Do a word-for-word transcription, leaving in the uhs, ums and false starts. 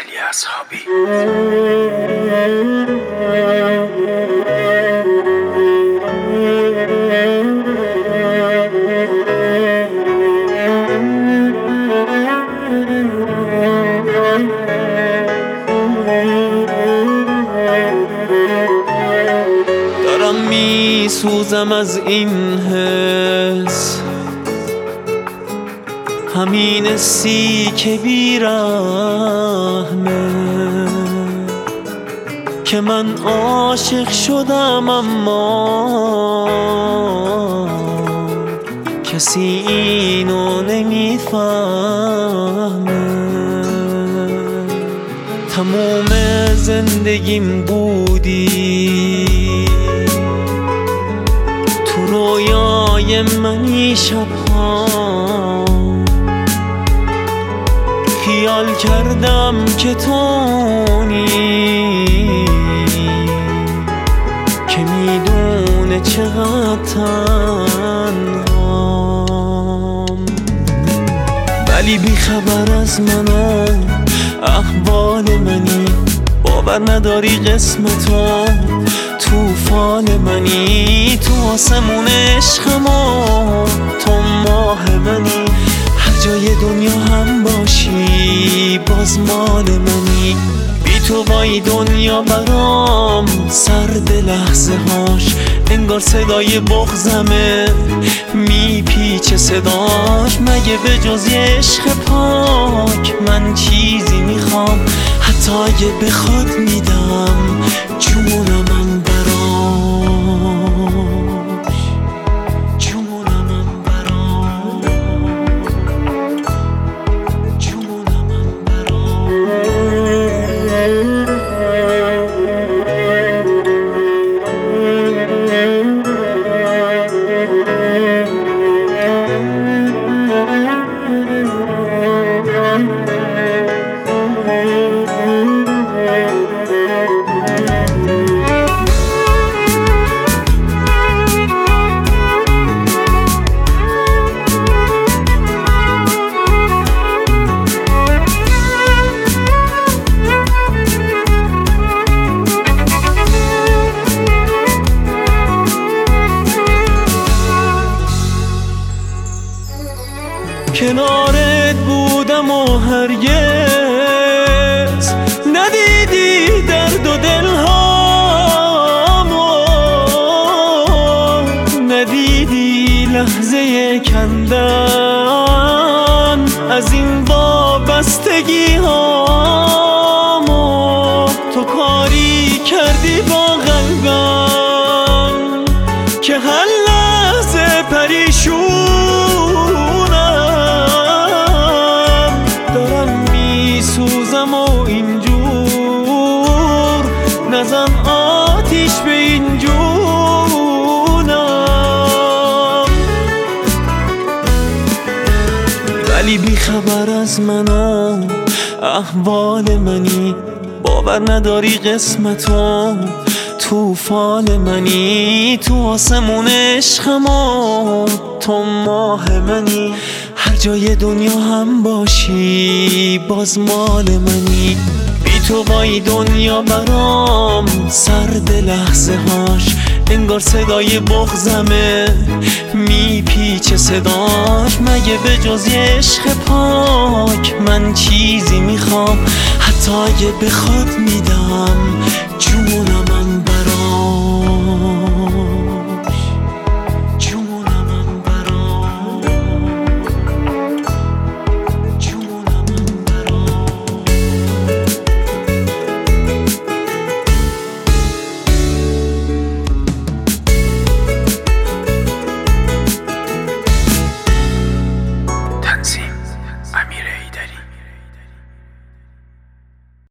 علی اصحابی. دارم می سوزم از این حس، همین حسی که بیرحمه، که من عاشق شدم اما کسی اینو نمیفهمه. تموم زندگیم بودی، تو رویای منی شبها خیال کردم که تونی، که میدونه چقدر تنهام، ولی بیخبر از من و احوال منی. باور نداری قسمتو توفان منی، تو آسمون عشقم و تو ماه منی. هر جای دنیا هم باشی باز مال منی. بی تو وای دنیا برام سرد لحظه هاش، انگار صدای بغضمه میپیچه صداش. مگه به جز یه عشق پاک من چیزی میخوام؟ حتی اگه بخواد میدم جونمم براش، جونمم براش، جونمم کنارت بودم و هرگز ندیدی درد و دلهامو، ندیدی لحظه کندن از این وابستگی هامو. تو کاری کردی با قلبم که هر لحظه پریشون و اینجور نزن آتیش به این جونم، ولی بیخبر از من و احوال منی. باور نداری قسمتو توفان منی، تو آسمون عشقم و تو ماه منی. هر جای دنیا هم باشی باز مال منی. بی تو وای دنیا برام سرد لحظه هاش، انگار صدای بغضمه میپیچه صداش. مگه به جز یه عشق پاک من چیزی میخوام؟ حتی اگه بخواد میدم جونمم براش.